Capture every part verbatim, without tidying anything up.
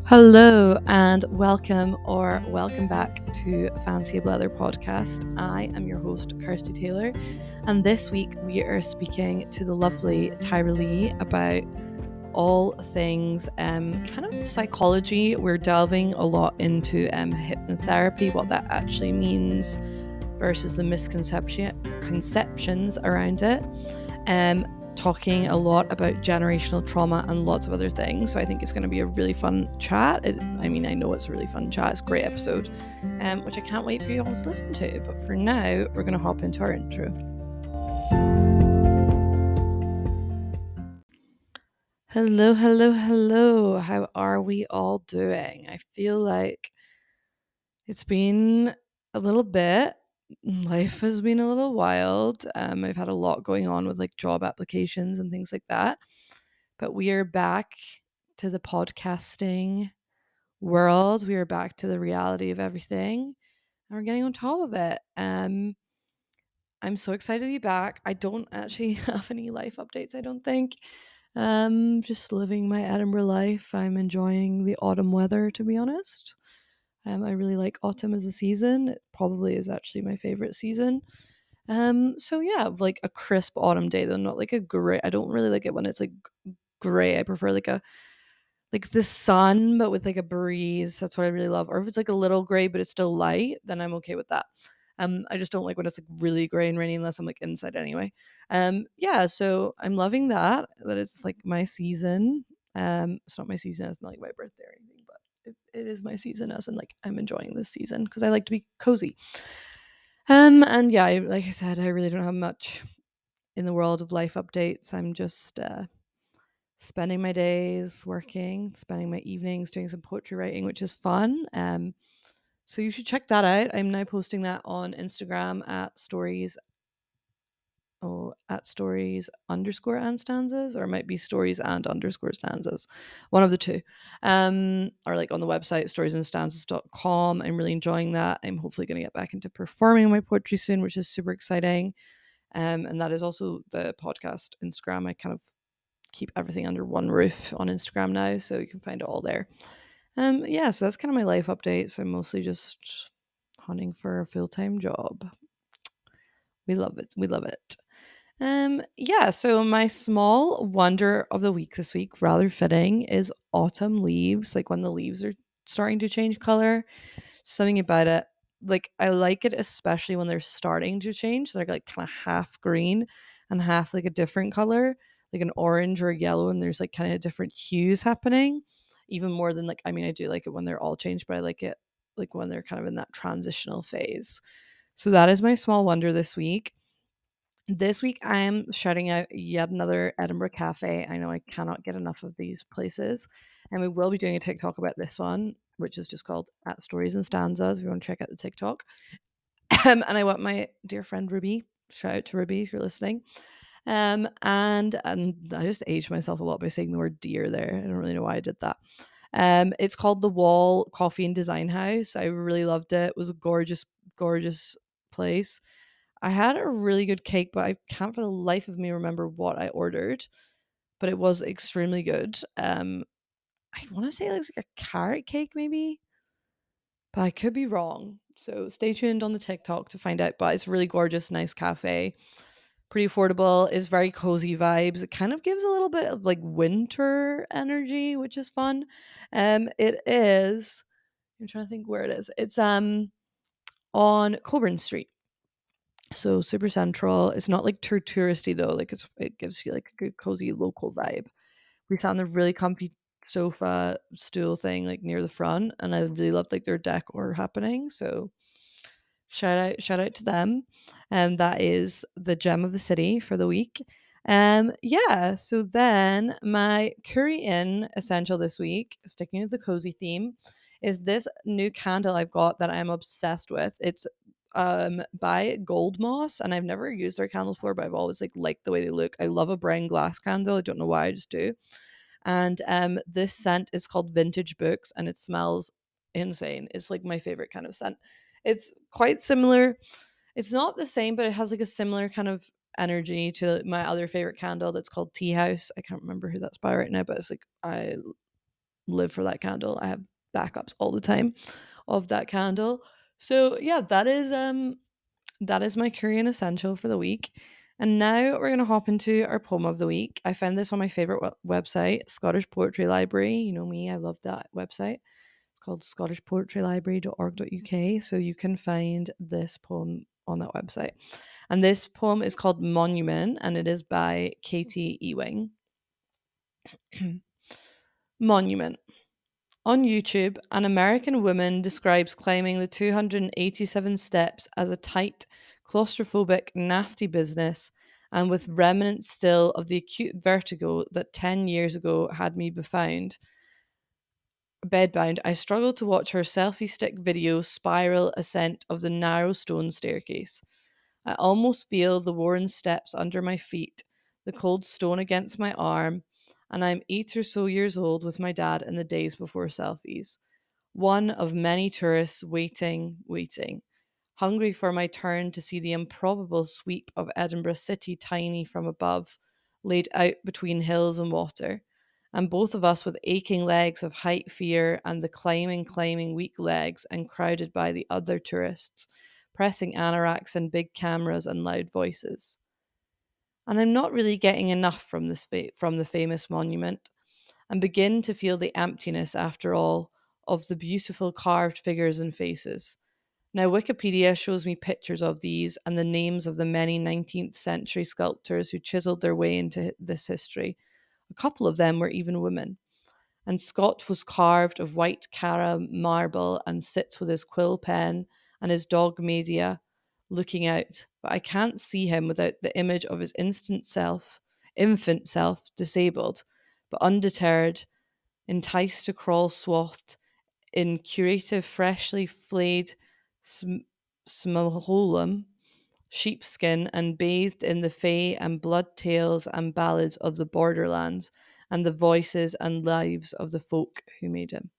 Hello and welcome or welcome back to Fancy a Blether podcast. I am your host, Kirsty Taylor, and this week we are speaking to the lovely Tyra Lee about all things um, kind of psychology. We're delving a lot into um, hypnotherapy, what that actually means versus the misconception conceptions around it. Um, talking a lot about generational trauma and lots of other things. So I think it's going to be a really fun chat. It, I mean, I know it's a really fun chat. It's a great episode, um, which I can't wait for you all to listen to. But for now, we're going to hop into our intro. Hello, hello, hello. How are we all doing? I feel like it's been a little bit. Life has been a little wild. Um, I've had a lot going on with like job applications and things like that. But we are back to the podcasting world. We are back to the reality of everything. And we're getting on top of it. Um, I'm so excited to be back. I don't actually have any life updates, I don't think. Um, just living my Edinburgh life. I'm enjoying the autumn weather, to be honest. Um, I really like autumn as a season. It probably is actually my favorite season. Um, so yeah, like a crisp autumn day though, not like a gray. I don't really like it when it's like gray. I prefer like a like the sun, but with like a breeze. That's what I really love. Or if it's like a little gray, but it's still light, then I'm okay with that. Um, I just don't like when it's like really gray and rainy unless I'm like inside anyway. Um, yeah, so I'm loving that. That it's like my season. Um, it's not my season as in like my birthday or anything, but it, it is my season as in like I'm enjoying this season because I like to be cozy. Um, and yeah, I, like I said, I really don't have much in the world of life updates. I'm just uh spending my days working, spending my evenings doing some poetry writing, which is fun. Um, so you should check that out. I'm now posting that on Instagram at stories. Oh, at stories underscore and stanzas, or it might be stories and underscore stanzas, one of the two. Um, or like on the website stories and stanzas dot com. I'm really enjoying that. I'm hopefully going to get back into performing my poetry soon, which is super exciting. Um, and that is also the podcast Instagram. I kind of keep everything under one roof on Instagram now, so you can find it all there. Um, yeah, so that's kind of my life updates. I'm mostly just hunting for a full time job. We love it. We love it. Um, yeah, so my small wonder of the week this week, rather fitting, is autumn leaves. Like when the leaves are starting to change color. Something about it. Like I like it especially when they're starting to change. They're like kind of half green and half like a different color, like an orange or a yellow, and there's like kind of different hues happening. Even more than like I mean, I do like it when they're all changed, but I like it like when they're kind of in that transitional phase. So that is my small wonder this week. This week I am shouting out yet another Edinburgh cafe. I know I cannot get enough of these places. And we will be doing a TikTok about this one, which is just called at Stories and Stanzas. If you want to check out the TikTok. Um, and I want my dear friend Ruby, shout out to Ruby if you're listening. Um, and and I just aged myself a lot by saying the word dear there. I don't really know why I did that. Um, it's called The Wall Coffee and Design House. I really loved it. It was a gorgeous, gorgeous place. I had a really good cake, but I can't for the life of me remember what I ordered. But it was extremely good. Um, I want to say it looks like a carrot cake, maybe, but I could be wrong. So stay tuned on the TikTok to find out. But it's really gorgeous, nice cafe, pretty affordable. It's very cozy vibes. It kind of gives a little bit of like winter energy, which is fun. Um, it is. I'm trying to think where it is. It's um on Coburn Street. So super central. It's not like too touristy though. Like it's it gives you like a good cozy local vibe. We sat on the really comfy sofa stool thing like near the front, and I really loved like their decor happening. So shout out shout out to them. And that is the gem of the city for the week. Um yeah, so then my Curry Inn essential this week, sticking with the cozy theme, is this new candle I've got that I'm obsessed with. It's um by Gold Moss, and I've never used their candles before, but I've always like liked the way they look. I love a brown glass candle. I don't know why, I just do. And um this scent is called Vintage Books, and it smells insane. It's like my favorite kind of scent. It's quite similar. It's not the same, but it has like a similar kind of energy to my other favorite candle that's called Tea House. I can't remember who that's by right now, but it's like I live for that candle. I have backups all the time of that candle. So yeah, that is um that is my Korean essential for the week. And now we're going to hop into our poem of the week. I found this on my favorite w- website, Scottish Poetry Library. You know me, I love that website. It's called scottish poetry library dot org dot u k. So you can find this poem on that website. And this poem is called Monument, and it is by Katie Ewing. Monument. On YouTube, an American woman describes climbing the two hundred eighty-seven steps as a tight, claustrophobic, nasty business, and with remnants still of the acute vertigo that ten years ago had me befound. Bedbound, I struggled to watch her selfie stick video spiral ascent of the narrow stone staircase. I almost feel the worn steps under my feet, the cold stone against my arm, and I'm eight or so years old with my dad in the days before selfies. One of many tourists waiting, waiting, hungry for my turn to see the improbable sweep of Edinburgh City tiny from above, laid out between hills and water, and both of us with aching legs of height fear and the climbing, climbing weak legs and crowded by the other tourists, pressing anoraks and big cameras and loud voices. And I'm not really getting enough from this fa- from the famous monument, and begin to feel the emptiness, after all, of the beautiful carved figures and faces. Now, Wikipedia shows me pictures of these and the names of the many nineteenth century sculptors who chiselled their way into this history. A couple of them were even women. And Scott was carved of white Cara marble and sits with his quill pen and his dog Media looking out. But I can't see him without the image of his instant self, infant self, disabled, but undeterred, enticed to crawl swathed in curative, freshly flayed sm- smoholum, sheepskin, and bathed in the fae and blood tales and ballads of the borderlands and the voices and lives of the folk who made him.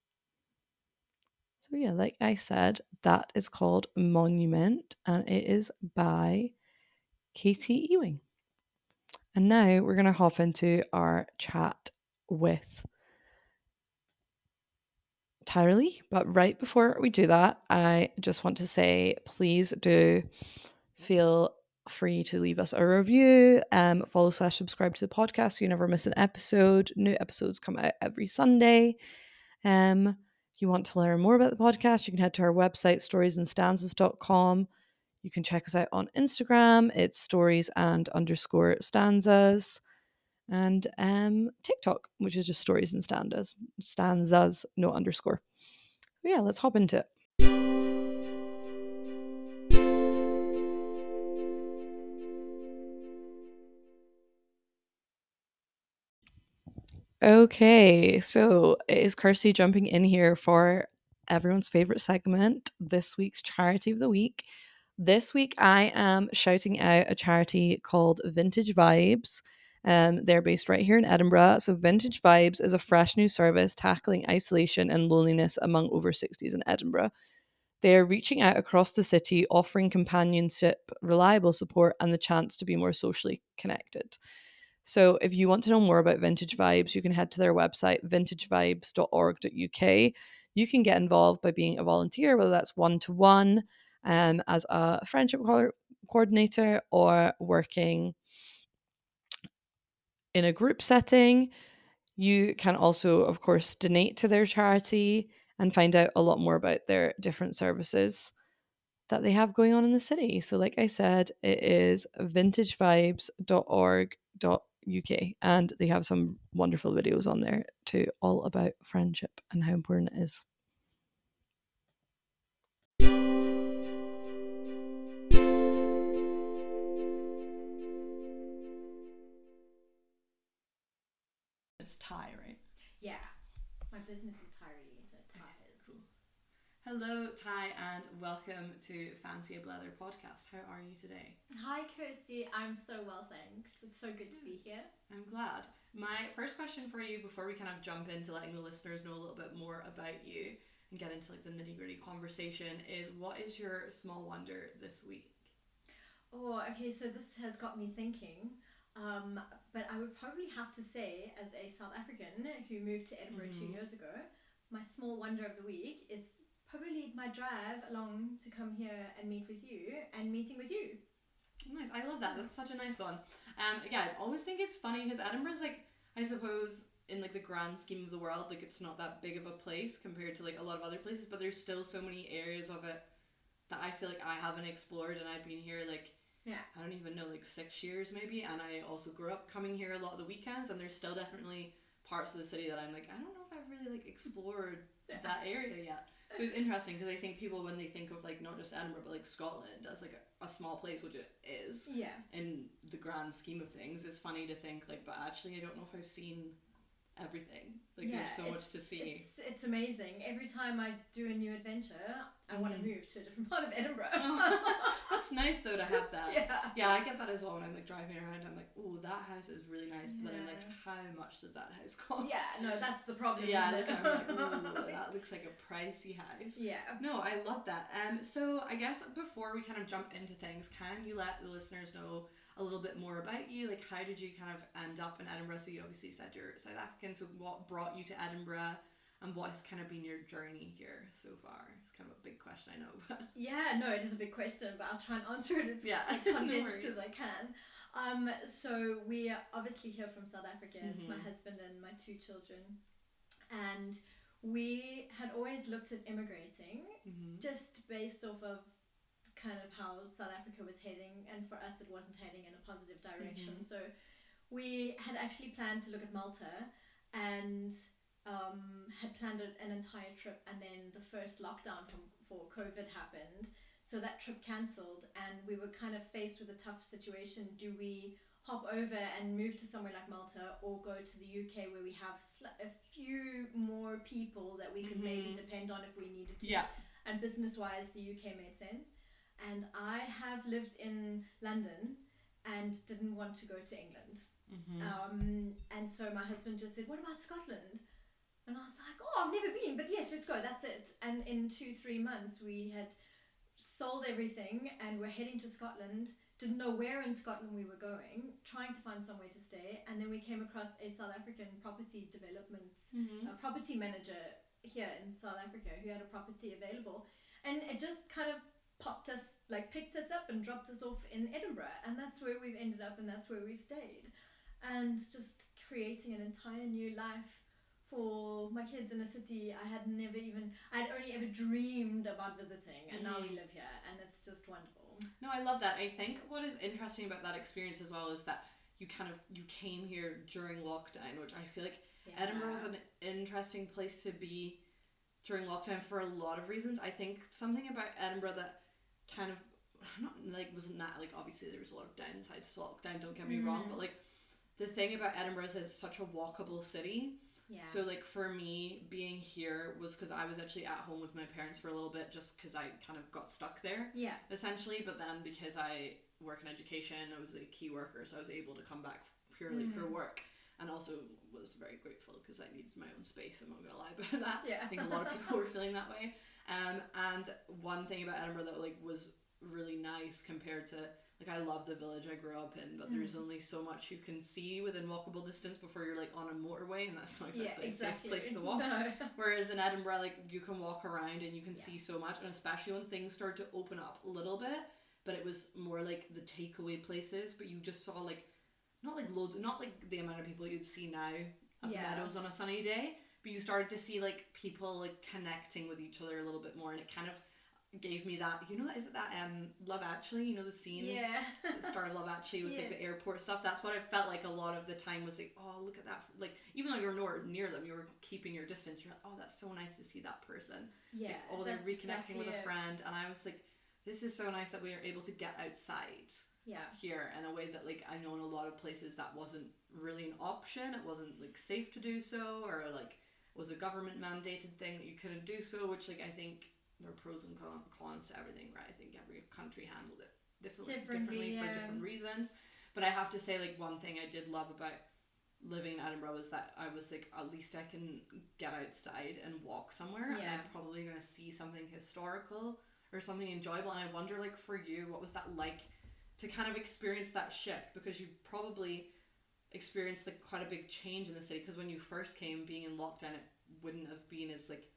So, yeah, like I said, that is called Monument, and it is by Katie Ewing. And now we're going to hop into our chat with Tyralee. But right before we do that, I just want to say please do feel free to leave us a review, um, follow slash subscribe to the podcast so you never miss an episode. New episodes come out every Sunday. Um, if you want to learn more about the podcast, you can head to our website, stories and stanzas dot com. You can check us out on Instagram. It's stories and underscore stanzas. And um, TikTok, which is just stories and stanzas, stanzas, no underscore. So yeah, let's hop into it. Okay, so it is Kirsty jumping in here for everyone's favorite segment, this week's charity of the week. This week, I am shouting out a charity called Vintage Vibes. Um, they're based right here in Edinburgh. So, Vintage Vibes is a fresh new service tackling isolation and loneliness among over sixties in Edinburgh. They are reaching out across the city, offering companionship, reliable support, and the chance to be more socially connected. So if you want to know more about Vintage Vibes, you can head to their website, vintage vibes dot org dot u k. You can get involved by being a volunteer, whether that's one-to-one um, as a friendship co- coordinator or working in a group setting. You can also, of course, donate to their charity and find out a lot more about their different services that they have going on in the city. So, like I said, it is vintage vibes dot org dot u k, and they have some wonderful videos on there too, all about friendship and how important it is. It's Ty, right? Yeah. My business is Tyree, so Ty Okay, is. cool. Hello, Ty, and welcome to Fancy a Blether podcast. How are you today? Hi, Kirsty. I'm so well, thanks. It's so good to be here. I'm glad. My first question for you before we kind of jump into letting the listeners know a little bit more about you and get into like the nitty gritty conversation is what is your small wonder this week? Oh, okay, so this has got me thinking. Um, but I would probably have to say, as a South African who moved to Edinburgh Mhm. two years ago, my small wonder of the week is probably my drive along to come here and meet with you and meeting with you. Nice. I love that. That's such a nice one. Um, yeah, I always think it's funny because Edinburgh's like, I suppose, in like the grand scheme of the world, like it's not that big of a place compared to like a lot of other places, but there's still so many areas of it that I feel like I haven't explored, and I've been here like, Yeah. I don't even know, like six years maybe, and I also grew up coming here a lot of the weekends, and there's still definitely parts of the city that I'm like, I don't know if I've really like explored Yeah. that area yet. So it's interesting because I think people, when they think of like not just Edinburgh but like Scotland as like a, a small place, which it is Yeah. in the grand scheme of things, it's funny to think like, but actually I don't know if I've seen everything. Like Yeah, there's so it's- much to see. It's, it's amazing. Every time I do a new adventure, I want to Mhm. move to a different part of Edinburgh. That's nice though to have that. Yeah. Yeah, I get that as well when I'm like driving around. I'm like, oh, that house is really nice, but then I'm like, Yeah. how much does that house cost? Yeah, no, that's the problem. Yeah, isn't like, it? I'm like, ooh, that looks like a pricey house. Yeah. No, I love that. Um, so I guess before we kind of jump into things, can you let the listeners know a little bit more about you? Like, how did you kind of end up in Edinburgh? So you obviously said you're South African. So what brought you to Edinburgh, and what has kind of been your journey here so far? It's kind of a big question, I know, but Yeah, no, it is a big question, but I'll try and answer it as Yeah, like, no condensed worries. as I can. Um, so we are obviously here from South Africa. It's my Mhm. husband and my two children, and we had always looked at immigrating mm-hmm. just based off of kind of how South Africa was heading, and for us it wasn't heading in a positive direction. Mhm. So we had actually planned to look at Malta, and um, had planned a- an entire trip, and then the first lockdown from, for COVID happened, so that trip cancelled, and we were kind of faced with a tough situation. Do we hop over and move to somewhere like Malta, or go to the U K where we have sl- a few more people that we could Mhm. maybe depend on if we needed to? Yeah. And business wise, the U K made sense. And I have lived in London and didn't want to go to England. Mm-hmm. Um, and so my husband just said, what about Scotland? And I was like, oh, I've never been, but yes, let's go, that's it. And in two, three months, we had sold everything and we're heading to Scotland. Didn't know where in Scotland we were going, trying to find somewhere to stay. And then we came across a South African property development, Mm-hmm. a property manager here in South Africa who had a property available. And it just kind of popped us, like picked us up and dropped us off in Edinburgh. And that's where we've ended up, and that's where we've stayed. And just creating an entire new life for my kids in a city I had never even, I had only ever dreamed about visiting, and now we Mhm. live here, and it's just wonderful. No, I love that. I think what is interesting about that experience as well is that you kind of you came here during lockdown, which I feel like Yeah. Edinburgh was an interesting place to be during lockdown for a lot of reasons. I think something about Edinburgh that kind of not like wasn't that like obviously there was a lot of downsides to lockdown, don't get me wrong, Mm. but like the thing about Edinburgh is it's such a walkable city. Yeah. So like for me being here was because I was actually at home with my parents for a little bit just because I kind of got stuck there yeah. essentially, but then because I work in education, I was a key worker, so I was able to come back purely for Mhm. work, and also was very grateful because I needed my own space. I'm not gonna lie about that. Yeah. I think a lot of people were feeling that way. Um, and one thing about Edinburgh that like was really nice compared to like I love the village I grew up in, but there's Mm. only so much you can see within walkable distance before you're like on a motorway, and that's not Yeah, exactly a safe exactly. place to walk. No. Whereas in Edinburgh, like you can walk around and you can Yeah. see so much, and especially when things start to open up a little bit. But it was more like the takeaway places, but you just saw like not like loads, not like the amount of people you'd see now at Yeah. the Meadows on a sunny day, but you started to see like people like connecting with each other a little bit more, and it kind of gave me that, you know, is it that um Love Actually, you know, the scene Yeah. at the start of Love Actually with Yeah. like the airport stuff. That's what I felt like a lot of the time was like, oh, look at that, like even though you're nowhere near them, you were keeping your distance, you're like, oh, that's so nice to see that person. Yeah. Like, oh, they're that's reconnecting exactly with a it. friend, and I was like, this is so nice that we are able to get outside Yeah. here in a way that like I know in a lot of places that wasn't really an option. It wasn't like safe to do so, or like it was a government mandated thing that you couldn't do so, which like I think there are pros and con- cons to everything, right? I think every country handled it differently, Differently, differently for yeah. different reasons. But I have to say, like, one thing I did love about living in Edinburgh was that I was like, at least I can get outside and walk somewhere, and Yeah. I'm probably gonna see something historical or something enjoyable. And I wonder, like, for you, what was that like to kind of experience that shift? Because you probably experienced like quite a big change in the city, because when you first came, being in lockdown, it wouldn't have been as like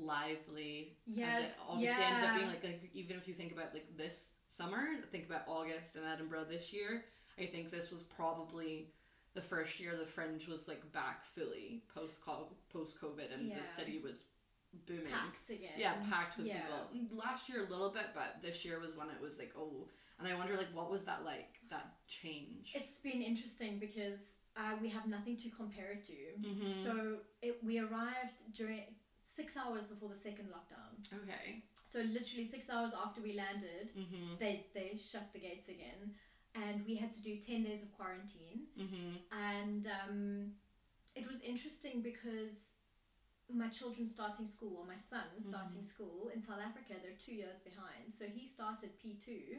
lively Yes, as it obviously yeah. ended up being. Like, like even if you think about like this summer, think about August in Edinburgh this year, I think this was probably the first year the Fringe was like back fully post post COVID, and Yeah. the city was booming. Packed again. Yeah, packed with Yeah. people. Last year a little bit, but this year was when it was like, oh. And I wonder, like, what was that like, that change? It's been interesting because uh, we have nothing to compare it to. Mhm. So it, we arrived during six hours before the second lockdown. Okay. So literally six hours after we landed, Mhm. they they shut the gates again, and we had to do ten days of quarantine. Mhm. And um, it was interesting because my children starting school, or my son starting Mhm. school in South Africa, they're two years behind. So he started P two,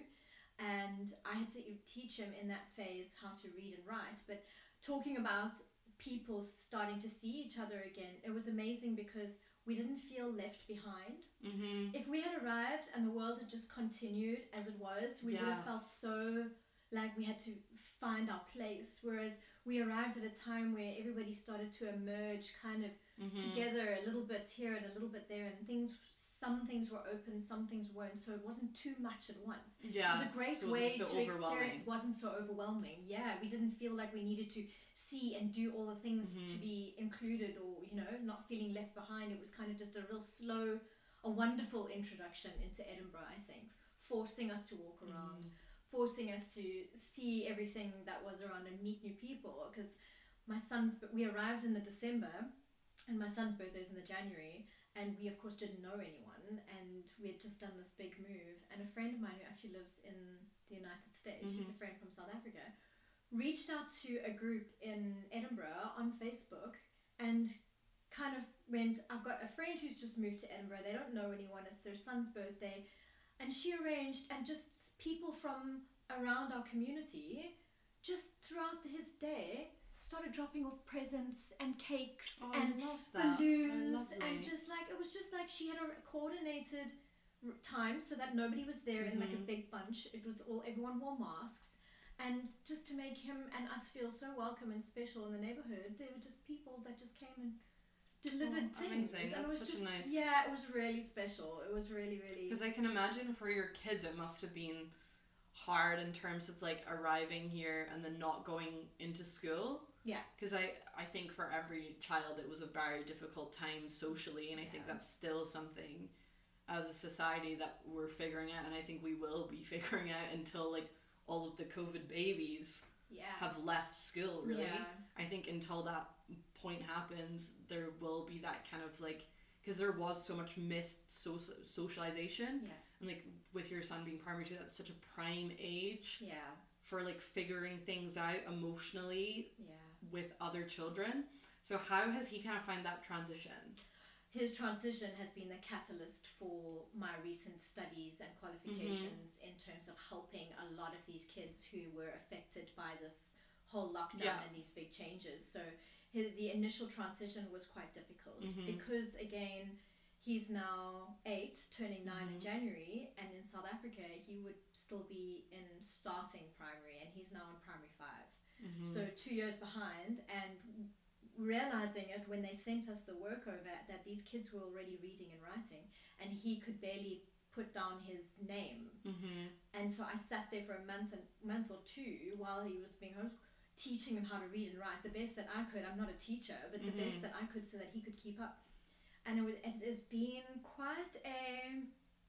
and I had to teach him in that phase how to read and write. But talking about people starting to see each other again, it was amazing because we didn't feel left behind. Mhm. If we had arrived and the world had just continued as it was, we would have Yes. felt so like we had to find our place. Whereas we arrived at a time where everybody started to emerge kind of Mhm. together, a little bit here and a little bit there, and things, some things were open, some things weren't, so it wasn't too much at once. Yeah. It was a great so it way wasn't so to overwhelming. experience. It wasn't so overwhelming. Yeah, we didn't feel like we needed to see and do all the things Mhm. to be included, or you know, not feeling left behind. It was kind of just a real slow, a wonderful introduction into Edinburgh, I think, forcing us to walk around, Mhm. forcing us to see everything that was around and meet new people. Because my son's, we arrived in the December, and my son's birthday is in the January, and we of course didn't know anyone, and we had just done this big move. And a friend of mine who actually lives in the United States, Mhm. she's a friend from South Africa, reached out to a group in Edinburgh on Facebook and kind of went, I've got a friend who's just moved to Edinburgh, they don't know anyone, it's their son's birthday, and she arranged, and just people from around our community just throughout his day started dropping off presents and cakes Oh, and I love that. balloons, How lovely. and just like, it was just like she had a coordinated r- time so that nobody was there in like a Mhm. big bunch. It was all, everyone wore masks, and just to make him and us feel so welcome and special in the neighborhood, there were just people that just came and delivered Oh, things. amazing. And it That's was such a just nice- yeah, it was really special. It was really really Because I can imagine for your kids it must have been hard in terms of like arriving here and then not going into school. Yeah. Because I, I think for every child it was a very difficult time socially, and I think Yeah. that's still something as a society that we're figuring out, and I think we will be figuring out until like all of the COVID babies yeah. have left school, really. Yeah. I think until that point happens, there will be that kind of like, because there was so much missed so- socialization. Yeah. And like with your son being primary two, that's such a prime age Yeah. for like figuring things out emotionally Yeah. with other children. So how has he kind of found that transition? His transition has been the catalyst for my recent studies and qualifications in terms of helping a lot of these kids who were affected by this whole lockdown Yeah. and these big changes. So his, the initial transition was quite difficult Mhm. because, again, he's now eight, turning nine in Mhm. January, and in South Africa he would still be in starting primary, and he's now in primary five. Mm-hmm. So two years behind, and realizing it when they sent us the work over that these kids were already reading and writing, and he could barely put down his name. Mm-hmm. And so I sat there for a month and month or two while he was being homeschooled, teaching him how to read and write the best that I could. I'm not a teacher, but the Mhm. best that I could so that he could keep up. And it was, it's, it's been quite a.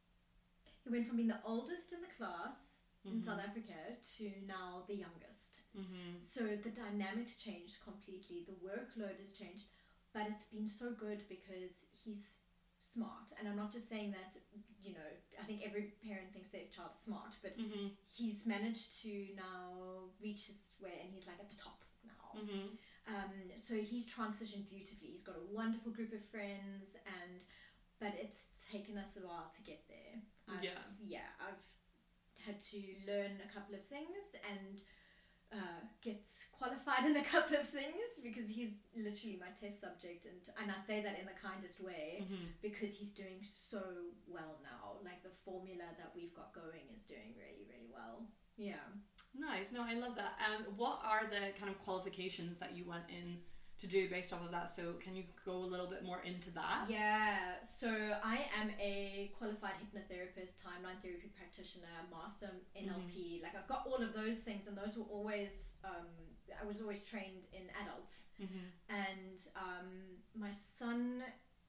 He went from being the oldest in the class in Mhm. South Africa to now the youngest. Mm-hmm. So the dynamics changed completely. The workload has changed, but it's been so good because he's smart. And I'm not just saying that, you know, I think every parent thinks their child's smart, but Mm-hmm. he's managed to now reach his way, and he's like at the top now. Mm-hmm. Um, so he's transitioned beautifully. He's got a wonderful group of friends, and but it's taken us a while to get there. I've, Yeah. Yeah, I've had to learn a couple of things and uh, get qualified in a couple of things because he's literally my test subject, and and I say that in the kindest way Mm-hmm. because he's doing so well now. Like the formula that we've got going is doing really, really well. Yeah. Nice. No, I love that. Um, what are the kind of qualifications that you went in to do based off of that? So can you go a little bit more into that? Yeah, so I am a qualified hypnotherapist, timeline therapy practitioner, master N L P. Mm-hmm. Like I've got all of those things, and those were always um, I was always trained in adults. Mm-hmm. And um, my son,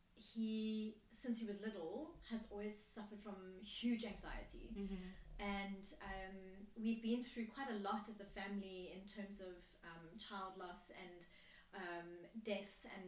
he since he was little has always suffered from huge anxiety. Mm-hmm. And um, we've been through quite a lot as a family in terms of um, child loss and um, deaths and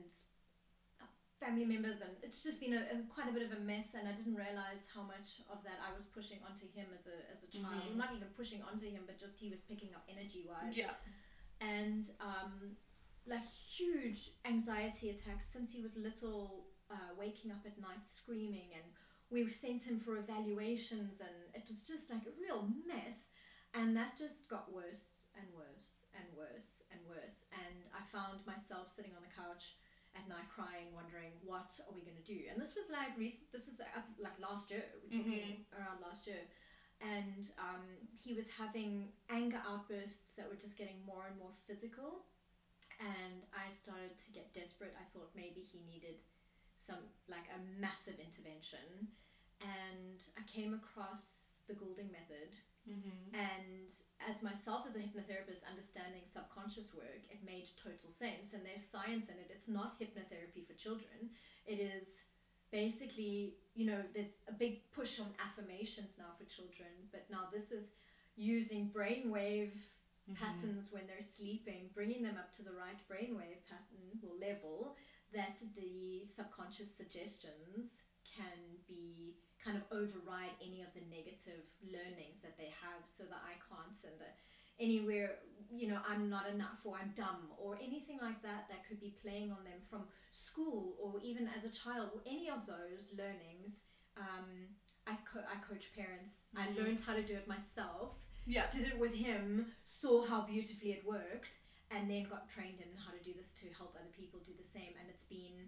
family members, and it's just been a, a quite a bit of a mess. And I didn't realize how much of that I was pushing onto him as a as a child. Mm-hmm. Well, not even pushing onto him, but just he was picking up energy wise. Yeah. And um, like huge anxiety attacks since he was little, uh, waking up at night screaming, and we sent him for evaluations, and it was just like a real mess. And that just got worse and worse and worse and worse. And I found myself sitting on the couch at night crying, wondering what are we going to do. And this was like recent. This was up like last year. We're talking Mm-hmm. around last year. And um, he was having anger outbursts that were just getting more and more physical. And I started to get desperate. I thought maybe he needed some, like a massive intervention. And I came across the Goulding method. Mm-hmm. And as myself as a hypnotherapist, understanding subconscious work, it made total sense. And there's science in it. It's not hypnotherapy for children. It is basically, you know, there's a big push on affirmations now for children, but now this is using brainwave Mm-hmm. patterns when they're sleeping, bringing them up to the right brainwave pattern or level, that the subconscious suggestions can be kind of override any of the negative learnings that they have. So the I can'ts and the anywhere, you know, I'm not enough or I'm dumb or anything like that that could be playing on them from school or even as a child, or any of those learnings. um, I, co- I coach parents. Mm-hmm. I learned how to do it myself. Yeah. Did it with him, saw how beautifully it worked, and then got trained in how to do this to help other people do the same. And it's been,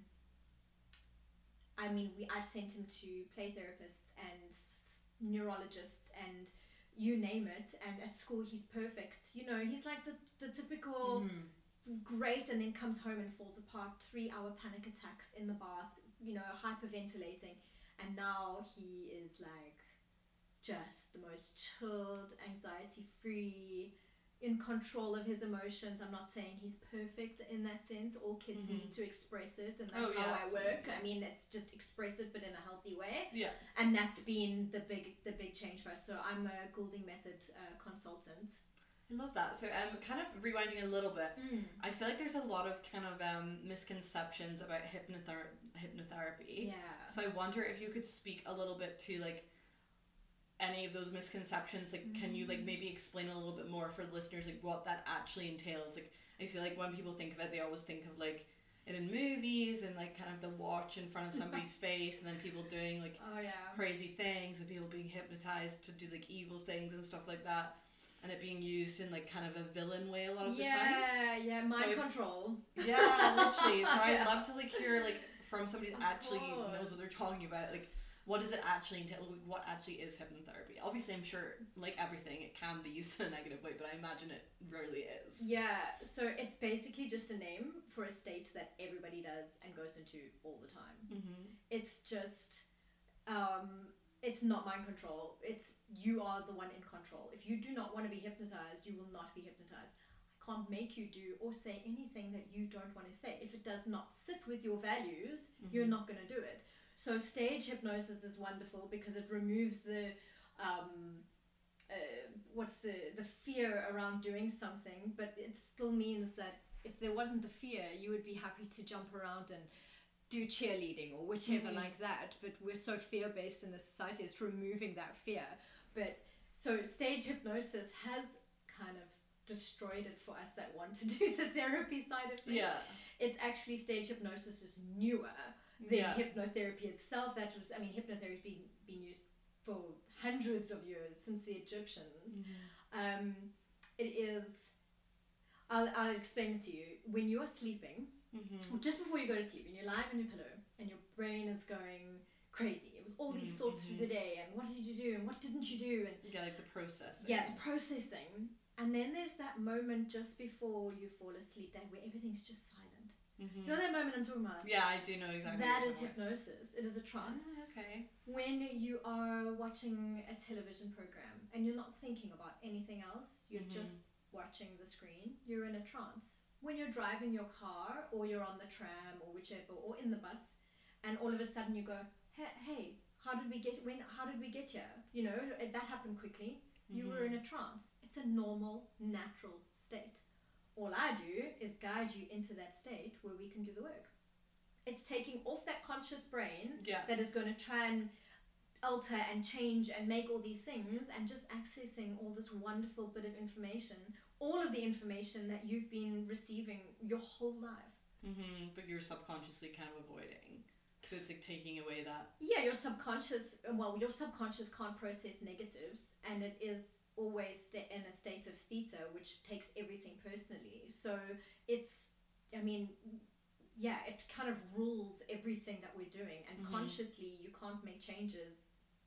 I mean, we I've sent him to play therapists and neurologists and you name it. And at school, he's perfect. You know, he's like the, the typical Mm-hmm. great, and then comes home and falls apart, three hour panic attacks in the bath, you know, hyperventilating. And now he is like just the most chilled, anxiety free, in control of his emotions. I'm not saying he's perfect in that sense. All kids Mm-hmm. need to express it, and that's Oh, yeah, how I work. absolutely. I mean, it's just express it, but in a healthy way. Yeah. And that's been the big the big change for us. So I'm a Goulding method uh, consultant. I love that. So um, kind of rewinding a little bit, Mm. I feel like there's a lot of kind of um, misconceptions about hypnother- hypnotherapy. Yeah. So I wonder if you could speak a little bit to like any of those misconceptions. Like, can you like maybe explain a little bit more for the listeners, like what that actually entails? Like, I feel like when people think of it, they always think of like it in movies and like kind of the watch in front of somebody's face, and then people doing like Oh yeah. crazy things, and people being hypnotized to do like evil things and stuff like that, and it being used in like kind of a villain way a lot of the time. Yeah, yeah, mind So- control. Yeah, literally. So I'd Yeah. love to like hear like from somebody that Of actually course. knows what they're talking about. Like, what does it actually entail? Like, what actually is hypnotherapy? Obviously, I'm sure, like everything, it can be used in a negative way, but I imagine it rarely is. Yeah, so it's basically just a name for a state that everybody does and goes into all the time. Mm-hmm. It's just, um, it's not mind control. It's you are the one in control. If you do not want to be hypnotized, you will not be hypnotized. I can't make you do or say anything that you don't want to say. If it does not sit with your values, Mm-hmm. you're not going to do it. So stage hypnosis is wonderful because it removes the um, uh, what's the the fear around doing something, but it still means that if there wasn't the fear, you would be happy to jump around and do cheerleading or whichever Mhm. like that. But we're so fear based in the society, it's removing that fear. But so stage hypnosis has kind of destroyed it for us that want to do the therapy side of things. Yeah. It's actually stage hypnosis is newer than Yeah. hypnotherapy itself. That was, I mean, hypnotherapy's been been used for hundreds of years since the Egyptians. Mm-hmm. Um, it is. I'll I'll explain it to you. When you're sleeping, Mm-hmm. just before you go to sleep, and you're lying on your pillow, and your brain is going crazy with all these Mhm, thoughts through the mhm. day, and what did you do, and what didn't you do, and Yeah, like the process. yeah, processing. And then there's that moment just before you fall asleep that where everything's just silent. Mm-hmm. You know that moment I'm talking about? Yeah, I do know exactly. That what is you're talking hypnosis. It is a about. trance. Ah, okay. When you are watching a television program and you're not thinking about anything else, you're Mhm. just watching the screen, you're in a trance. When you're driving your car or you're on the tram or whichever, or in the bus, and all of a sudden you go, hey, hey how did we get when how did we get here? You know, that happened quickly. You Mhm. were in a trance. It's a normal, natural state. All I do is guide you into that state where we can do the work. It's taking off that conscious brain Yeah. that is going to try and alter and change and make all these things, and just accessing all this wonderful bit of information, all of the information that you've been receiving your whole life. Mm-hmm. But you're subconsciously kind of avoiding. So it's like taking away that. Yeah, your subconscious, well, your subconscious can't process negatives, and it is always st- in a state of theta, which takes everything personally. So it's, I mean, yeah, it kind of rules everything that we're doing, and Mhm. consciously you can't make changes.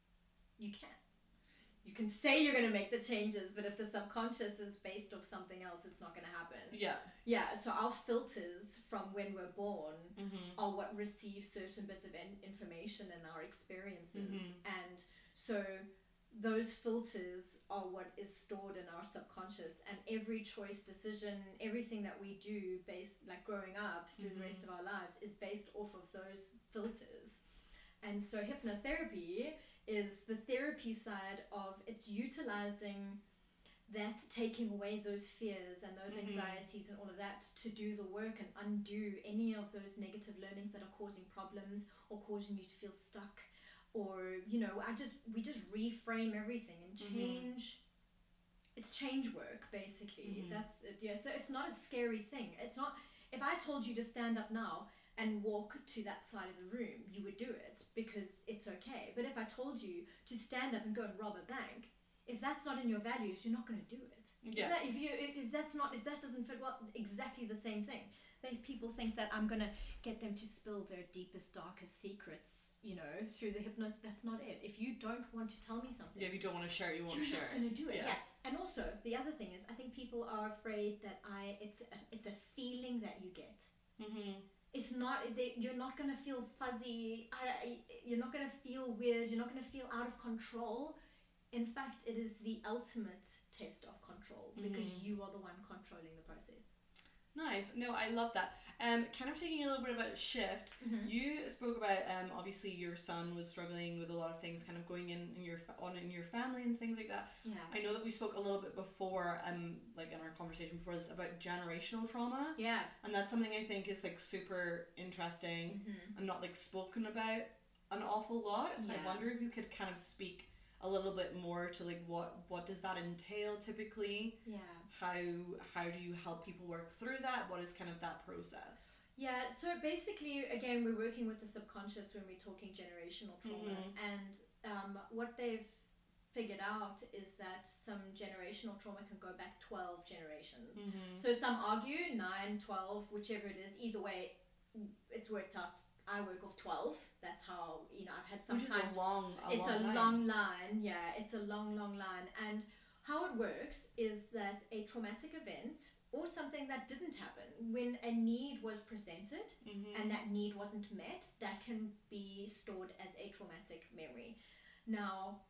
You can. You can say you're going to make the changes, but if the subconscious is based off something else, it's not going to happen. Yeah. Yeah, so our filters from when we're born Mm-hmm. are what receive certain bits of in- information in our experiences. Mhm. And so those filters are what is stored in our subconscious, and every choice, decision, everything that we do based, like growing up through the rest Mhm. of our lives, is based off of those filters. And so hypnotherapy is the therapy side of, it's utilizing that, taking away those fears and those Mhm. anxieties and all of that, to do the work and undo any of those negative learnings that are causing problems or causing you to feel stuck, or, you know, I just we just reframe everything and Mhm. change. It's change work, basically. Mhm. That's it. Yeah, so it's not a scary thing. It's not, if I told you to stand up now and walk to that side of the room, you would do it because it's okay. But if I told you to stand up and go and rob a bank, if that's not in your values, you're not going to do it. Yeah. If, that, if you if, if that's not if that doesn't fit, well, exactly the same thing. They people think that I'm going to get them to spill their deepest, darkest secrets, you know, through the hypnosis. That's not it. If you don't want to tell me something, Yeah, if you don't want to share it, you won't you're share not it. going to do it. Yeah. Yeah. And also the other thing is, I think people are afraid that I it's a, it's a feeling that you get. Mm-hmm. It's not. They, you're not going to feel fuzzy. I, you're not going to feel weird. You're not going to feel out of control. In fact, it is the ultimate test of control, because Mhm. you are the one controlling the process. Nice. No, I love that. Um, kind of taking a little bit about shift. Mm-hmm. You spoke about um, obviously your son was struggling with a lot of things, kind of going in, in your fa- on in your family and things like that. Yeah. I know that we spoke a little bit before, um, like in our conversation before this, about generational trauma, Yeah. and that's something I think is like super interesting Mm-hmm. and not like spoken about an awful lot. So Yeah. I wonder if you could kind of speak a little bit more to like what what does that entail typically? Yeah. How how do you help people work through that? What is kind of that process? Yeah. So basically, again, we're working with the subconscious when we're talking generational trauma, Mhm. and um, what they've figured out is that some generational trauma can go back twelve generations. Mm-hmm. So some argue nine, twelve, whichever it is. Either way, it's worked out. I work off twelve. That's how, you know, I've had some Which is kind. a long, a It's long a time. long line. Yeah, it's a long, long line. And how it works is that a traumatic event or something that didn't happen, when a need was presented Mm-hmm. and that need wasn't met, that can be stored as a traumatic memory. Now,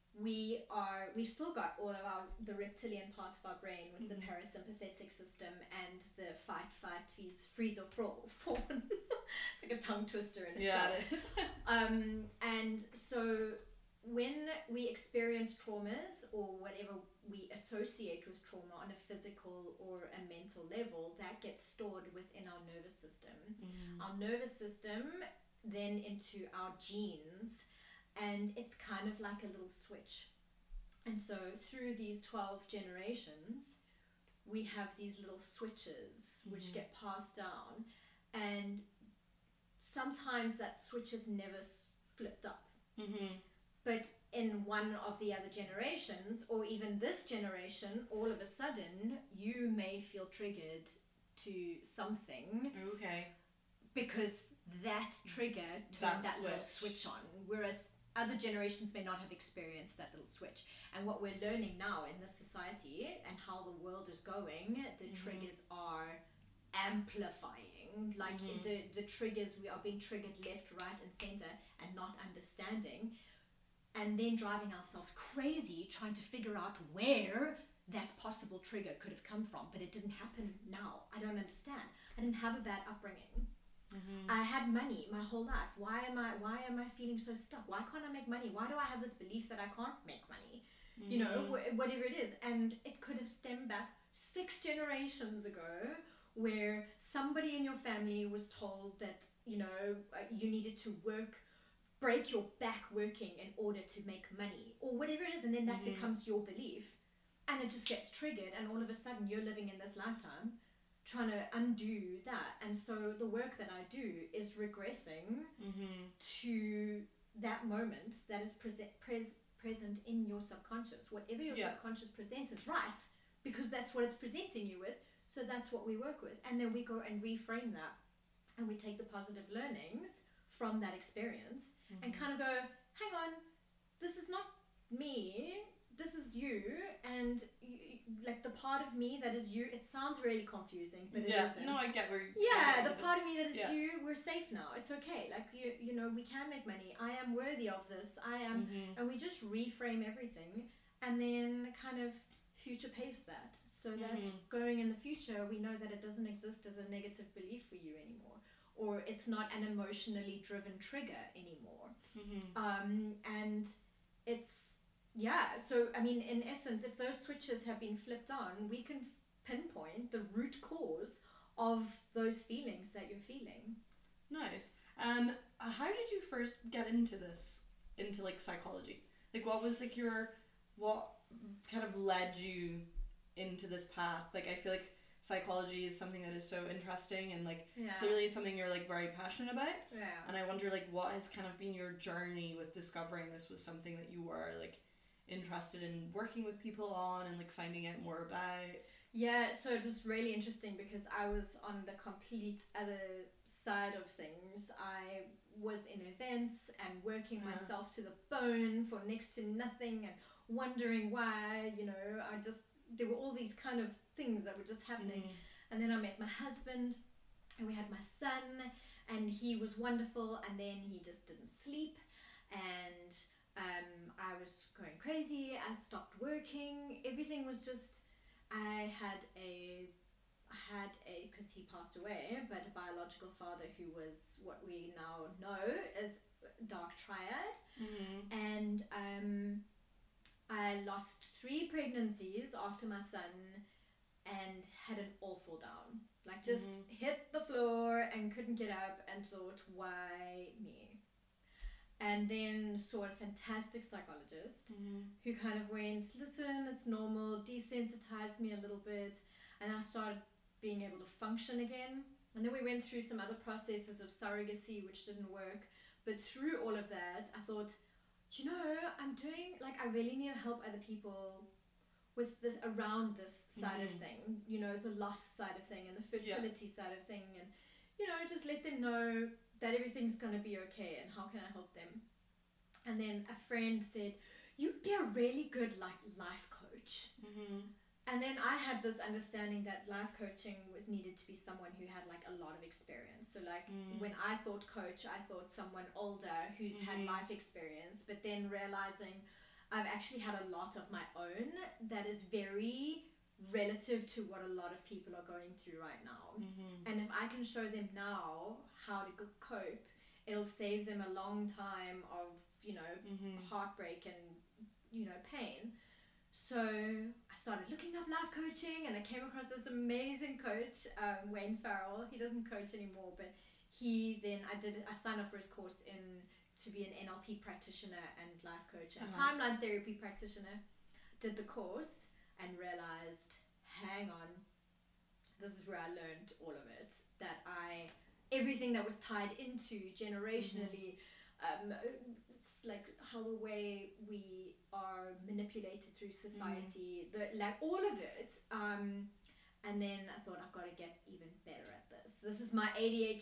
we are we've still got all of our the reptilian part of our brain with Mhm. the parasympathetic system and the fight flight freeze freeze or fro- fawn. It's like a tongue twister in Yeah, itself. it is. Um, and so when we experience traumas, or whatever we associate with trauma on a physical or a mental level, that gets stored within our nervous system. Mm-hmm. Our nervous system then into our genes, and it's kind of like a little switch. And so through these twelve generations, we have these little switches which Mhm. get passed down, and sometimes that switch is never s- flipped up. Mm-hmm. But in one of the other generations, or even this generation, all of a sudden, you may feel triggered to something Okay. because that trigger turned That that, little switch. switch on. Whereas other generations may not have experienced that little switch. And what we're learning now in this society and how the world is going, the Mhm. triggers are amplifying. Like Mhm. the the triggers, we are being triggered left, right, and center, and not understanding, and then driving ourselves crazy trying to figure out where that possible trigger could have come from. But it didn't happen now. I don't understand. I didn't have a bad upbringing. Mhm. I had money my whole life. Why am I why am I feeling so stuck? Why can't I make money? Why do I have this belief that I can't make money? Mhm. You know, wh- whatever it is. And it could have stemmed back six generations ago, where somebody in your family was told that, you know, uh, you needed to work, break your back working in order to make money, or whatever it is, and then that Mhm. becomes your belief, and it just gets triggered, and all of a sudden you're living in this lifetime trying to undo that. And so the work that I do is regressing Mhm. to that moment that is present pres- present in your subconscious. Whatever your Yeah. subconscious presents is right, because that's what it's presenting you with. So that's what we work with, and then we go and reframe that, and we take the positive learnings from that experience and Mhm. kind of go, hang on, this is not me, this is you. And you, like the part of me that is you, it sounds really confusing, but it Yeah. isn't. No, I get where. I Yeah, get the where part of me that is yeah. you, we're safe now. It's okay. Like you, you know, we can make money. I am worthy of this. I am, Mhm. and we just reframe everything, and then kind of future pace that, so that Mhm. going in the future, we know that it doesn't exist as a negative belief for you anymore, or it's not an emotionally driven trigger anymore. Mhm. Um, and it's yeah. So I mean, in essence, if those switches have been flipped on, we can pinpoint the root cause of those feelings that you're feeling. Nice. Um, uh, how did you first get into this, into like psychology? Like, what was like your, what kind of led you into this path? Like, I feel like psychology is something that is so interesting and like Yeah. clearly something you're like very passionate about. Yeah. And I wonder like what has kind of been your journey with discovering this was something that you were like interested in working with people on and like finding out more about. Yeah, so it was really interesting because I was on the complete other side of things. I was in events and working Uh-huh. myself to the bone for next to nothing and wondering why, you know, I just, there were all these kind of things that were just happening. Mhm. And then I met my husband and we had my son, and he was wonderful, and then he just didn't sleep, and um, I was going crazy. I stopped working. Everything was just, I had a had a because he passed away, but a biological father who was what we now know as dark triad. Mhm. And um, I lost three pregnancies after my son and had an awful down. Like just Mhm. hit the floor and couldn't get up and thought, why me? And then saw a fantastic psychologist Mhm. who kind of went, listen, it's normal, desensitized me a little bit, and I started being able to function again. And then we went through some other processes of surrogacy, which didn't work. But through all of that, I thought, you know, I'm doing, like, I really need to help other people with this, around this side Mhm. of thing, you know, the loss side of thing and the fertility yeah. side of thing, and, you know, just let them know that everything's going to be okay and how can I help them. And then a friend said, you'd be a really good like life coach. Mhm. And then I had this understanding that life coaching was needed to be someone who had like a lot of experience. So like Mm. when I thought coach, I thought someone older who's Mhm. had life experience, but then realizing I've actually had a lot of my own that is very relative to what a lot of people are going through right now. Mhm. And if I can show them now how to go- cope, it'll save them a long time of, you know, Mhm. heartbreak and, you know, pain. So I started looking up life coaching, and I came across this amazing coach, um, Wayne Farrell. He doesn't coach anymore, but he then, I did, I signed up for his course in to be an N L P practitioner and life coach and Uh-huh. timeline therapy practitioner. Did the course and realized, hang on, this is where I learned all of it. That I, everything that was tied into generationally, mm-hmm. um, like how the way we are manipulated through society, mm. the, like all of it, um, and then I thought I've got to get even better at this. This is my A D H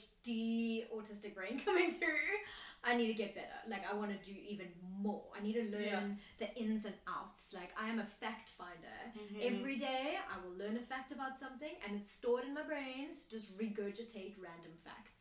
D autistic brain coming through. I need to get better. Like, I want to do even more. I need to learn Yeah. the ins and outs. Like, I am a fact finder. Mhm. Every day I will learn a fact about something and it's stored in my brain to just regurgitate random facts.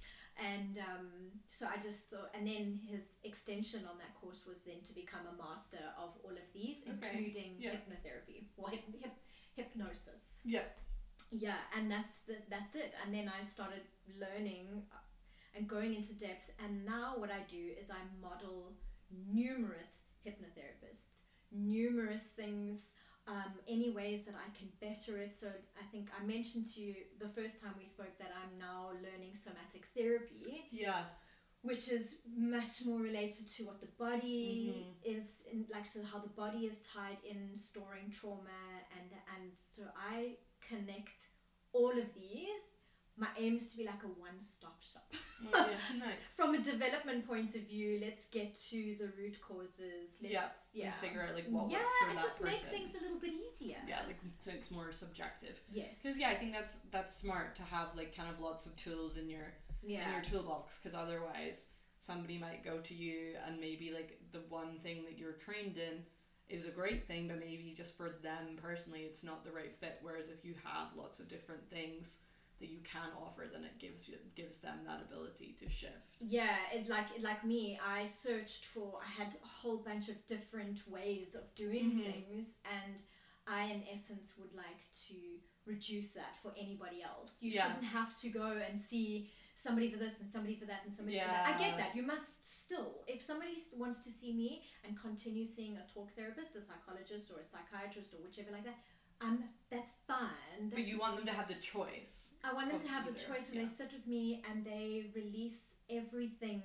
And um, so I just thought, and then his extension on that course was then to become a master of all of these, Okay. including Yeah. hypnotherapy, well, hip, hip, hypnosis. Yeah. Yeah, and that's the, that's it. And then I started learning and going into depth. And now what I do is I model numerous hypnotherapists, numerous things, um, any ways that I can better it. So I think I mentioned to you the first time we spoke that I'm now learning somatic therapy, Yeah. which is much more related to what the body Mhm. is in, like, so how the body is tied in storing trauma, and and so I connect all of these. My aim is to be like a one-stop shop. Mm, yeah. Nice. From a development point of view, let's get to the root causes. Let's, Yeah. yeah. And figure out like what yeah, works for and that just person. make things a little bit easier. Yeah, like so it's more subjective. Yes. Because yeah, I think that's that's smart to have like kind of lots of tools in your Yeah. in your toolbox. Because otherwise, somebody might go to you and maybe like the one thing that you're trained in is a great thing, but maybe just for them personally, it's not the right fit. Whereas if you have lots of different things that you can offer, then it gives you gives them that ability to shift. Yeah, it like it, like me, I searched for. I had a whole bunch of different ways of doing Mhm. things, and I, in essence, would like to reduce that for anybody else. You Yeah. shouldn't have to go and see somebody for this and somebody for that and somebody for that. I Yeah. get that. You must still, if somebody s- wants to see me and continue seeing a talk therapist, a psychologist, or a psychiatrist, or whichever like that, um, that's fine. But That's you want them to have the choice. I want them of to have the either, choice when yeah. they sit with me and they release everything,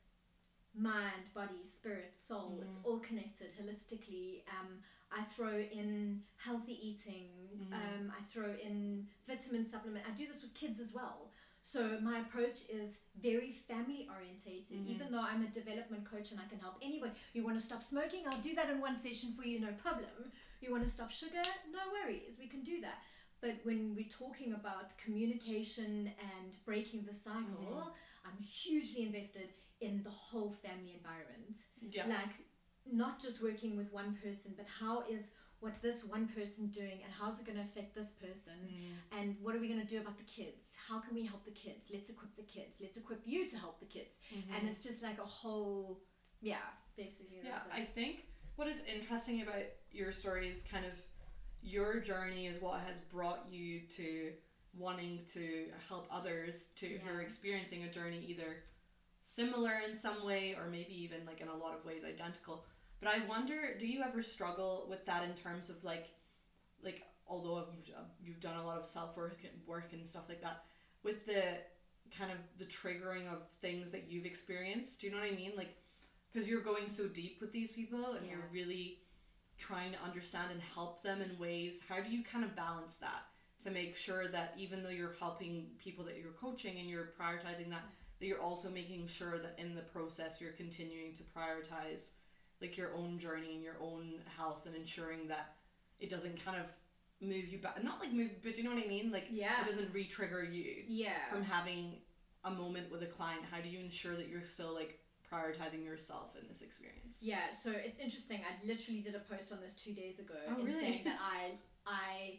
mind, body, spirit, soul. Mhm. It's all connected holistically. Um, I throw in healthy eating. Mhm. Um, I throw in vitamin supplement. I do this with kids as well. So my approach is very family orientated. Mhm. Even though I'm a development coach and I can help anybody. You want to stop smoking? I'll do that in one session for you, no problem. You want to stop sugar? No worries, we can do that. But when we're talking about communication and breaking the cycle, I'm hugely invested in the whole family environment. Yeah. Like, not just working with one person, but how is what this one person doing and how's it going to affect this person? Mm. And what are we going to do about the kids? How can we help the kids? Let's equip the kids. Let's equip you to help the kids. Mhm. And it's just like a whole, yeah, basically. Yeah, That's I it. think what is interesting about your story is kind of your journey is what has brought you to wanting to help others to who are Yeah. experiencing a journey either similar in some way or maybe even like in a lot of ways identical. But I wonder, do you ever struggle with that in terms of like, like although you've, you've done a lot of self work work and stuff like that, with the kind of the triggering of things that you've experienced? Do you know what I mean? Like, because you're going so deep with these people and Yeah. you're really trying to understand and help them in ways. How do you kind of balance that to make sure that even though you're helping people that you're coaching and you're prioritizing that, that you're also making sure that in the process you're continuing to prioritize like your own journey and your own health and ensuring that it doesn't kind of move you back, not like move, but do you know what I mean? Like Yeah. it doesn't re-trigger you Yeah. from having a moment with a client. How do you ensure that you're still like prioritizing yourself in this experience? Yeah, so it's interesting. I literally did a post on this two days ago Oh, in really? saying that I I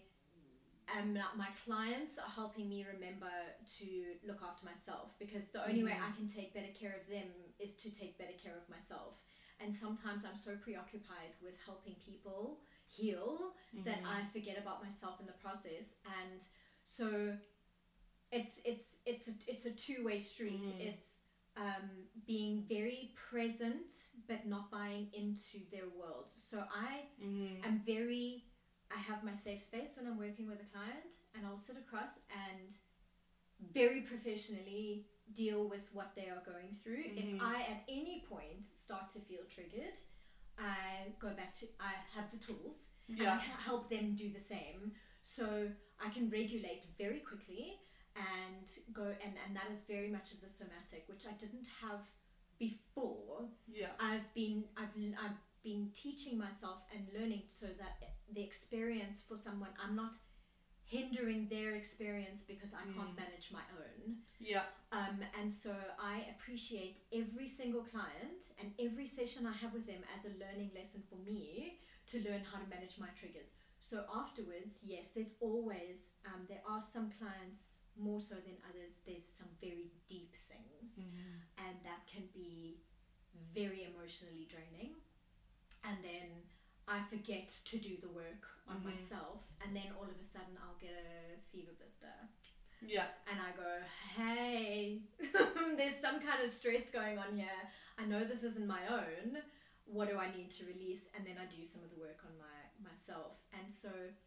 am not, my clients are helping me remember to look after myself, because the only way Mhm. I can take better care of them is to take better care of myself. And sometimes I'm so preoccupied with helping people heal that Mhm. I forget about myself in the process. And so it's it's it's a, it's a two-way street. Mhm. It's um, being very present but not buying into their world. So I Mhm. am very, I have my safe space when I'm working with a client, and I'll sit across and very professionally deal with what they are going through. Mhm. If I at any point start to feel triggered, I go back to, I have the tools and I Yeah. ha- help them do the same, so I can regulate very quickly and go, and, and that is very much of the somatic, which I didn't have before. Yeah. I've been I've I've been teaching myself and learning so that the experience for someone, I'm not hindering their experience because I Mm. can't manage my own. Yeah. Um, and so I appreciate every single client and every session I have with them as a learning lesson for me to learn how to manage my triggers. So afterwards, yes, there's always, um, there are some clients more so than others, there's some very deep things, Mm. and that can be very emotionally draining. And then I forget to do the work on Mhm. myself, and then all of a sudden I'll get a fever blister. Yeah. And I go, hey, there's some kind of stress going on here. I know this isn't my own. What do I need to release? And then I do some of the work on my myself. And so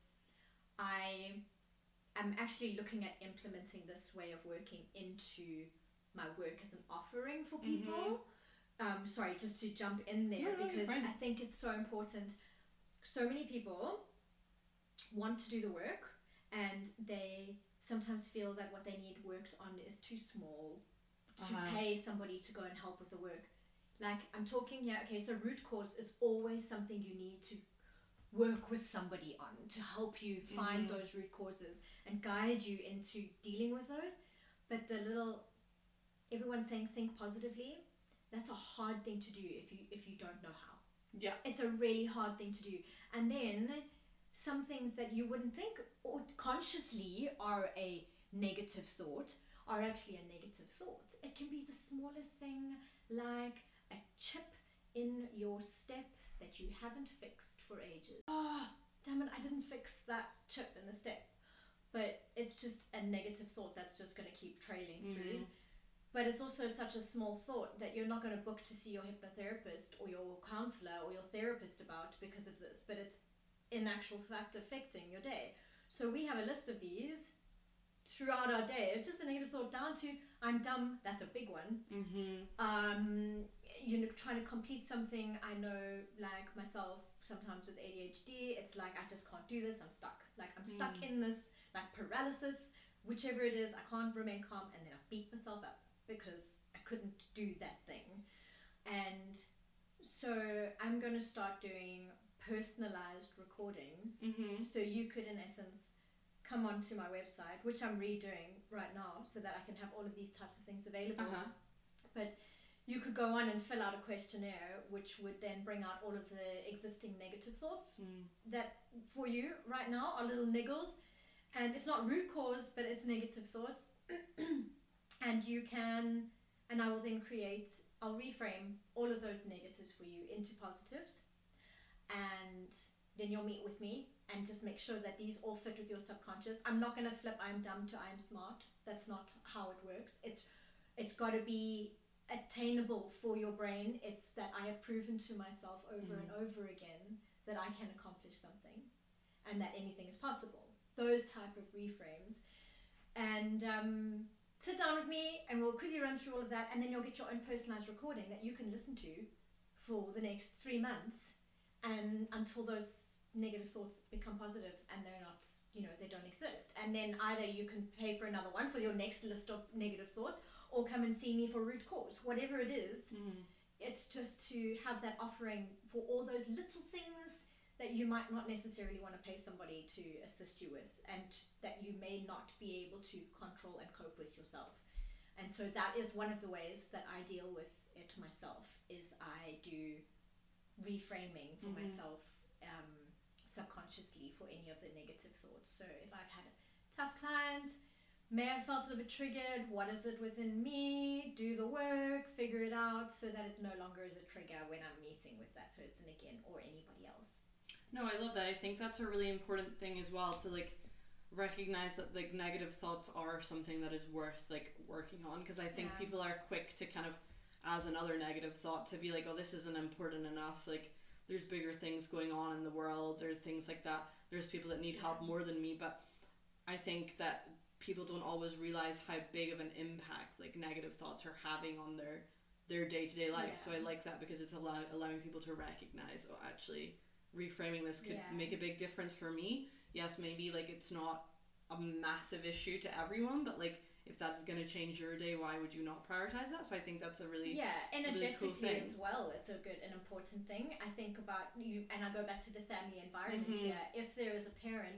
I am actually looking at implementing this way of working into my work as an offering for people. Mm-hmm. Um, sorry, just to jump in there, no, no, because I think it's so important. So many people want to do the work, and they sometimes feel that what they need worked on is too small to Uh-huh. pay somebody to go and help with the work. Like, I'm talking here, okay, so root cause is always something you need to work with somebody on to help you find Mm-hmm. those root causes and guide you into dealing with those. But the little, everyone's saying think positively, that's a hard thing to do if you if you don't know how. Yeah. It's a really hard thing to do. And then some things that you wouldn't think or consciously are a negative thought are actually a negative thought. It can be the smallest thing, like a chip in your step that you haven't fixed for ages. Oh, damn it, I didn't fix that chip in the step. But it's just a negative thought that's just going to keep trailing Mm-hmm. through. But it's also such a small thought that you're not going to book to see your hypnotherapist or your counselor or your therapist about because of this. But it's in actual fact affecting your day. So we have a list of these throughout our day. Just a negative thought down to I'm dumb. That's a big one. Mm-hmm. Um, you know, trying to complete something. I know, like myself, sometimes with A D H D, it's like I just can't do this. I'm stuck. Like I'm stuck Mm. in this like paralysis, whichever it is. I can't remain calm, and then I beat myself up because I couldn't do that thing. And so I'm going to start doing personalized recordings. Mm-hmm. So you could, in essence, come onto my website, which I'm redoing right now so that I can have all of these types of things available. Uh-huh. But you could go on and fill out a questionnaire, which would then bring out all of the existing negative thoughts Mm. that for you right now are little niggles. And it's not root cause, but it's negative thoughts. And you can, and I will then create, I'll reframe all of those negatives for you into positives. And then you'll meet with me and just make sure that these all fit with your subconscious. I'm not going to flip I'm dumb to I'm smart. That's not how it works. It's it's got to be attainable for your brain. It's that I have proven to myself over Mm. and over again that I can accomplish something and that anything is possible. Those type of reframes. And um, sit down with me and we'll quickly run through all of that, and then you'll get your own personalized recording that you can listen to for the next three months and until those negative thoughts become positive and they're not, you know, they don't exist. And then either you can pay for another one for your next list of negative thoughts or come and see me for root cause. Whatever it is, Mm. it's just to have that offering for all those little things that you might not necessarily want to pay somebody to assist you with, and that you may not be able to control and cope with yourself. And so that is one of the ways that I deal with it myself, is I do reframing for Mhm. myself um, subconsciously for any of the negative thoughts. So if I've had a tough client, may have felt a little bit triggered, what is it within me? Do the work, figure it out so that it no longer is a trigger when I'm meeting with that person again or anybody else. No, I love that. I think that's a really important thing as well, to like recognize that like negative thoughts are something that is worth like working on, because I think Yeah. people are quick to kind of, as another negative thought, to be like, oh, this isn't important enough, like there's bigger things going on in the world or things like that, there's people that need help Yeah. more than me. But I think that people don't always realize how big of an impact like negative thoughts are having on their their day-to-day life. Yeah. So I like that, because it's allow- allowing people to recognize, oh, actually reframing this could Yeah. make a big difference for me. Yes, maybe like it's not a massive issue to everyone, but like if that's going to change your day, why would you not prioritize that? So I think that's a really Yeah, energetically really cool thing. as well, it's a good and important thing. I think about you, and I go back to the family environment Mhm. here. If there is a parent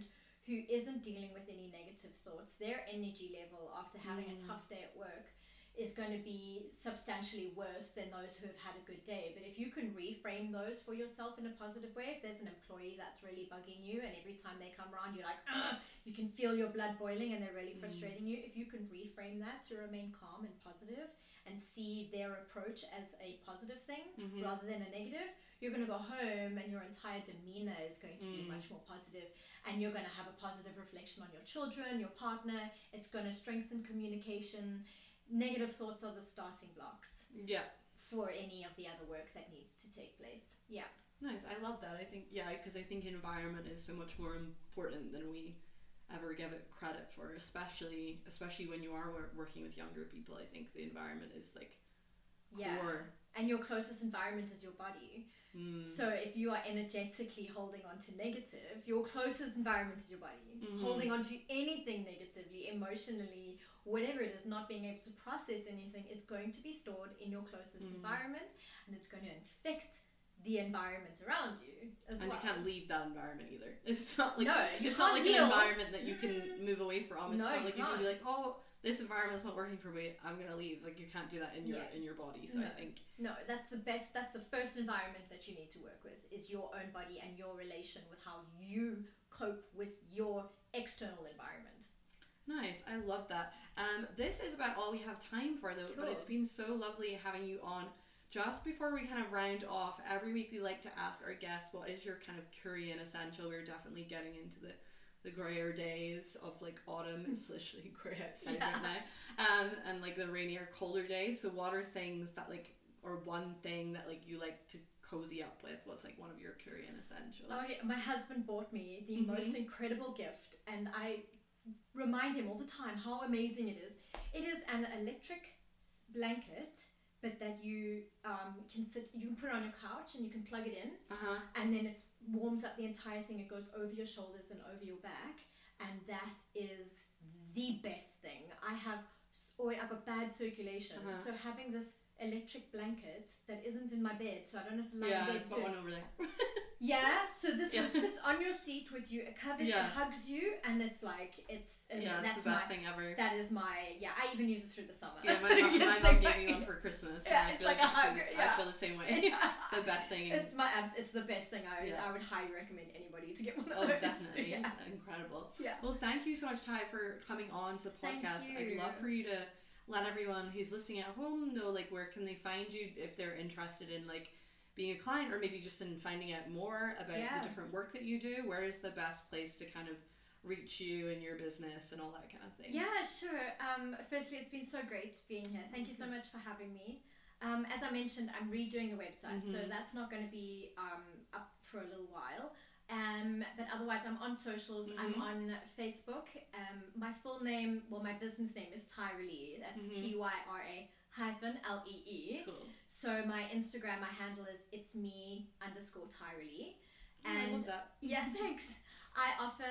who isn't dealing with any negative thoughts, their energy level after having Mm. a tough day at work is going to be substantially worse than those who have had a good day. But if you can reframe those for yourself in a positive way, if there's an employee that's really bugging you and every time they come around you're like, Ugh! You can feel your blood boiling and they're really frustrating mm. you, if you can reframe that to remain calm and positive and see their approach as a positive thing mm-hmm. rather than a negative, you're going to go home and your entire demeanor is going to mm. be much more positive, and you're going to have a positive reflection on your children, your partner. It's going to strengthen communication. Negative thoughts are the starting blocks yeah for any of the other work that needs to take place. Yeah, nice. I love that. I think yeah because I think environment is so much more important than we ever give it credit for, especially especially when you are working with younger people. I think the environment is like yeah core. And your closest environment is your body. mm. So if you are energetically holding on to negative, your closest environment is your body. mm-hmm. Holding on to anything negatively, emotionally, whatever it is, not being able to process anything is going to be stored in your closest mm. environment, and it's going to infect the environment around you as and well. You can't leave that environment either. It's not like no, you it's can't not like heal. An environment that you can mm. move away from. It's no, not like you, you can't. can be like, oh, this environment's not working for me, I'm gonna leave. Like you can't do that in your yeah. in your body. So no. I think no, that's the best. That's the first environment that you need to work with is your own body and your relation with how you cope with your external environment. Nice, I love that. Um, this is about all we have time for though, cool. But it's been so lovely having you on. Just before we kind of round off, every week we like to ask our guests, what is your kind of Korean essential? We're definitely getting into the, the grayer days of like autumn. It's literally grey outside yeah. right now. Um, and like the rainier, colder days. So what are things that like, or one thing that like you like to cozy up with? What's like one of your Korean essentials? Oh yeah, my husband bought me the mm-hmm. most incredible gift, and I remind him all the time how amazing it is. It is an electric blanket, but that you um, can sit, you can put it on your couch and you can plug it in, uh-huh. and then it warms up the entire thing. It goes over your shoulders and over your back, and that is the best thing. I have, or I've got bad circulation, uh-huh. so having this electric blanket that isn't in my bed, so I don't have to lie yeah, in bed. Yeah, I've got one over there. Yeah, so this yeah. one sits on your seat with you, it covers, yeah. it hugs you, and it's like, it's, uh, yeah, that's the best my, thing ever. That is my, yeah, I even use it through the summer. Yeah, my mom, my mom gave me one for Christmas. Yeah, and I it's feel like, like a I hug, feel, yeah. I feel the same way. Yeah. It's the best thing. It's my, it's the best thing. I, yeah. I would highly recommend anybody to get one of oh, those. Oh, definitely. Yeah. It's incredible. Yeah. Well, thank you so much, Ty, for coming on to the podcast. I'd love for you to let everyone who's listening at home know, like, where can they find you if they're interested in, like, being a client, or maybe just in finding out more about yeah. the different work that you do. Where is the best place to kind of reach you and your business and all that kind of thing? Yeah, sure. Um, firstly, it's been so great being here. Thank you so much for having me. Um, as I mentioned, I'm redoing the website, mm-hmm. so that's not going to be um, up for a little while. Um, but otherwise, I'm on socials. Mm-hmm. I'm on Facebook. Um, my full name, well, my business name is Tyra Lee. That's mm-hmm. T Y R A hyphen L E E. Cool. So my Instagram, my handle is it's me underscore Tyra Lee. And I love that. Yeah, thanks. I offer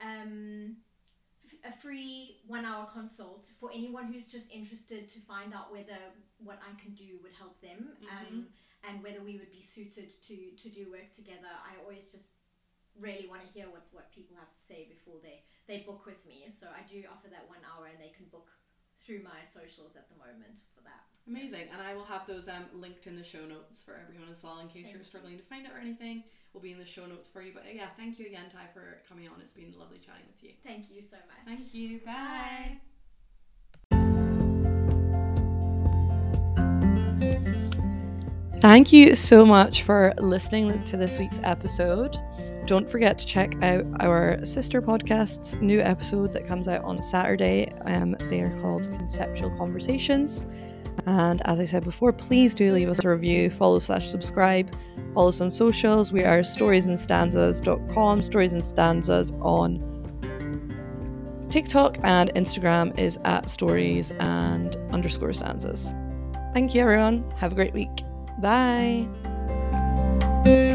um, f- a free one-hour consult for anyone who's just interested to find out whether what I can do would help them, mm-hmm. um, and whether we would be suited to to do work together. I always just really want to hear what, what people have to say before they, they book with me. So I do offer that one hour, and they can book through my socials at the moment for that. Amazing. And I will have those um, linked in the show notes for everyone as well, in case thank you're struggling you. to find it or anything. Will be in the show notes for you. But yeah, thank you again, Ty, for coming on. It's been lovely chatting with you. Thank you so much. Thank you. Bye. Bye. Thank you so much for listening to this week's episode. Don't forget to check out our sister podcast's new episode that comes out on Saturday. Um, they are called Conceptual Conversations. And as I said before, please do leave us a review, follow slash subscribe, follow us on socials. We are stories and stanzas dot com, stories and stanzas on TikTok, and Instagram is at stories and underscore stanzas. Thank you, everyone. Have a great week. Bye.